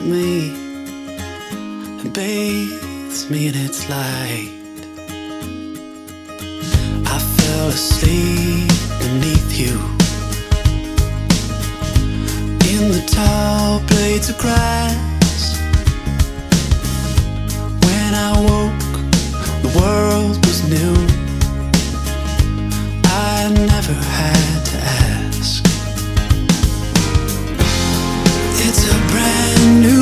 me and bathes me in its light. I fell asleep beneath you in the tall blades of grass. When I woke